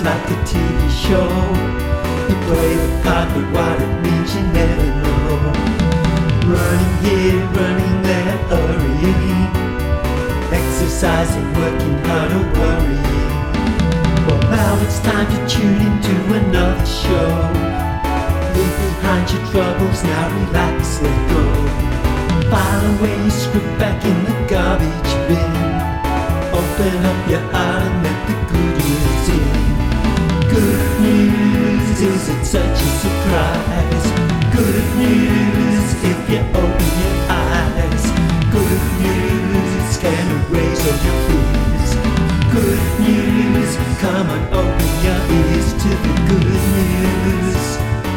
like a TV show. You play the part, but what it means you never know. Running here, running there, hurrying, exercising, working hard or worrying. Well, now it's time to tune into another show. Leave behind your troubles, now relax, let go. File away your script back in the garbage bin. Open up your heart and let the good news in. Good news, is it such a surprise? Good news, if you open your eyes. Good news, can erase all your fears. Good news, come on, open your ears to the good news.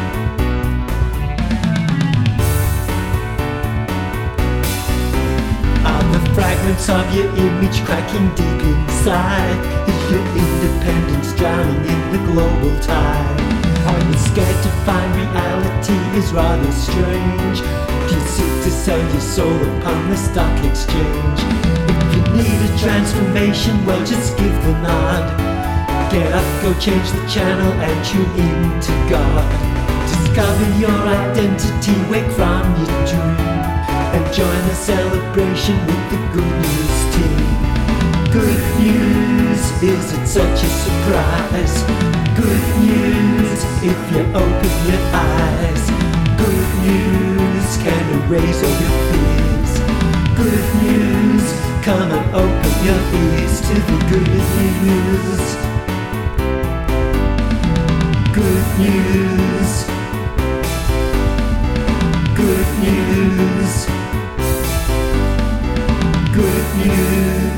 Are the fragments of your image cracking deep inside? Is your independence drowning in the global tide? Are you scared to find reality is rather strange? Do you seek to sell your soul upon the stock exchange? If you need a transformation, well, just give the nod. Get up, go change the channel and tune in to God. Discover your identity, wake from your dream, and join the celebration with the good news team. Good news, is it such a surprise? Good news, if you open your eyes. Good news, can erase all your fears. Good news, come and open your ears to the good news. Good news. Good news. Good news.